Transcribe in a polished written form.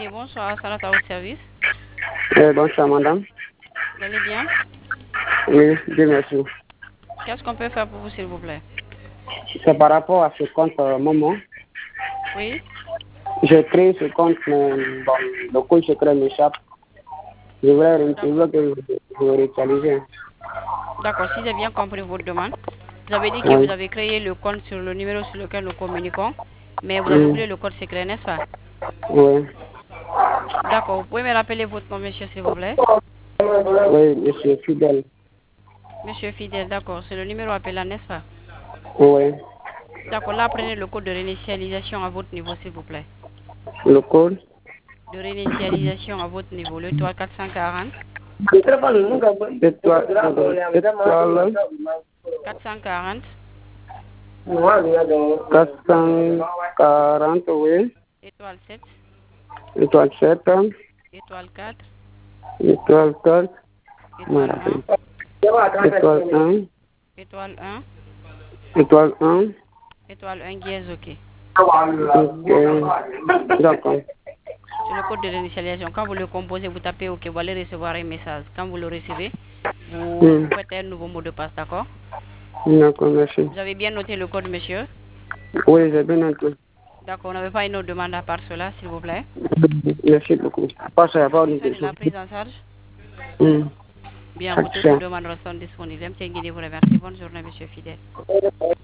Oui, bonsoir, Salat à votre service. Bonsoir, madame. Vous allez bien? Oui, Dieu merci. Qu'est-ce qu'on peut faire pour vous, s'il vous plaît? C'est par rapport à ce compte Momo. Oui? J'ai créé ce compte, mais bon, le compte secret m'échappe. Je voulais que vous réactualisez. D'accord, si j'ai bien compris votre demande, vous avez dit que Oui. vous avez créé le compte sur le numéro sur lequel nous communiquons, mais vous avez Mm. oublié le code secret, n'est-ce pas? Oui. D'accord, vous pouvez me rappeler votre nom, monsieur, s'il vous plaît? Oui, monsieur Fidèle. Monsieur Fidèle, d'accord, c'est le numéro appelant, n'est-ce pas? Oui. D'accord, là, prenez le code de réinitialisation à votre niveau, s'il vous plaît. Le code. De réinitialisation à votre niveau, le toit 440. Étoile. 440, 440, oui. étoile 7, Étoile 7. étoile 4, Étoile 4. étoile Voilà. 1, Étoile 1. étoile 1, Étoile 1. étoile 1, dièse, ok. Ok. D'accord. C'est le code de réinitialisation. Quand vous le composez, vous tapez OK, vous allez recevoir un message. Quand vous le recevez, vous Mm. faites un nouveau mot de passe, d'accord? D'accord, merci. Vous avez bien noté le code, monsieur? Oui, j'ai bien noté. D'accord, on n'avait pas une autre demande à part cela, s'il vous plaît. Merci beaucoup. Pas ça, pas Les une soins de question. la prise en charge? Bien, Chaque vos autres ça. demandes restent disponibles. MTN Guinée vous remercie. Bonne journée, monsieur Fidèle.